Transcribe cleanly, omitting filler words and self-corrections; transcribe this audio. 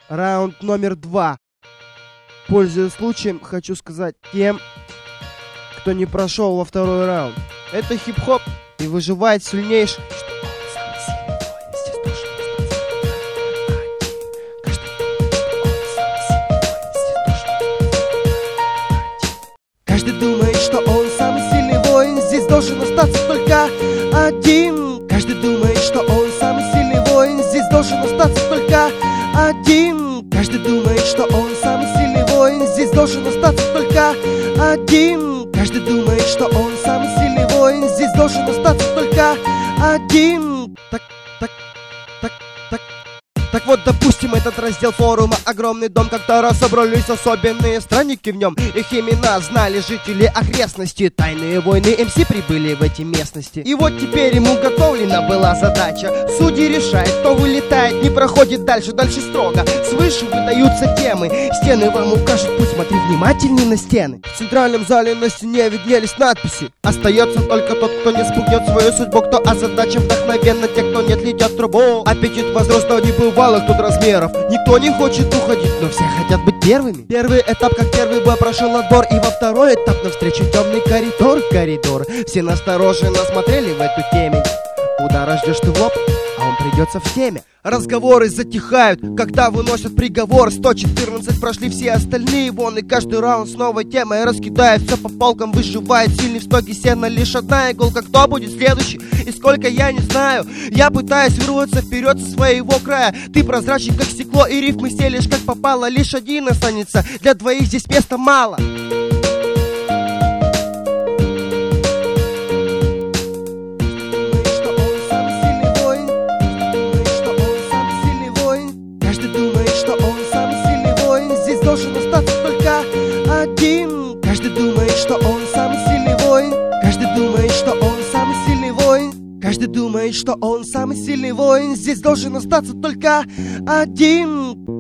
Раунд номер 2. Пользуясь случаем, хочу сказать тем, кто не прошел во второй раунд. Это хип-хоп и выживает сильнейший. Каждый думает, что он самый сильный воин. Здесь должен остаться только один. Каждый думает, что он самый сильный воин. Здесь должен остаться только один. Каждый думает, что он самый сильный воин. Здесь должен остаться только один. Каждый думает, что он самый сильный воин. Здесь должен остаться только один. Так вот, допустим, этот раздел форума огромный дом, как-то раз собрались особенные странники в нем. Их имена знали жители окрестности. Тайные войны МС прибыли в эти местности. И вот теперь ему готовлена была задача. Судьи решают, кто вылетает, не проходит дальше строго. Свыше выдаются темы, стены вам укажут путь, смотри внимательней на стены. В центральном зале на стене виднелись надписи. Остается только тот, кто не спугнет свою судьбу, кто озадачен вдохновенно, те, кто нет, летят в трубу. Аппетит возрос, но не бывалых тут размеров. Никто не хочет уходить, но все хотят быть первыми. Первый этап, как первый бой, прошел отбор. И во второй этап навстречу темный коридор. Все настороженно смотрели в эту темень. Удара ждешь ты в лоб, а он придется в теме. Разговоры затихают, когда выносят приговор. 114 прошли все остальные вон. И каждый раунд с новой темой раскидает все по полкам. Выживает сильный в стоге сена. Лишь одна иголка, кто будет следующий и сколько, я не знаю. Я пытаюсь вырваться вперед со своего края. Ты прозрачен как стекло, и рифмы стелишь как попало. Лишь один останется, для двоих здесь места мало. Должен остаться только один. Каждый думает, что он самый сильный воин. Каждый думает, что он самый сильный воин. Каждый думает, что он самый сильный воин. Здесь должен остаться только один.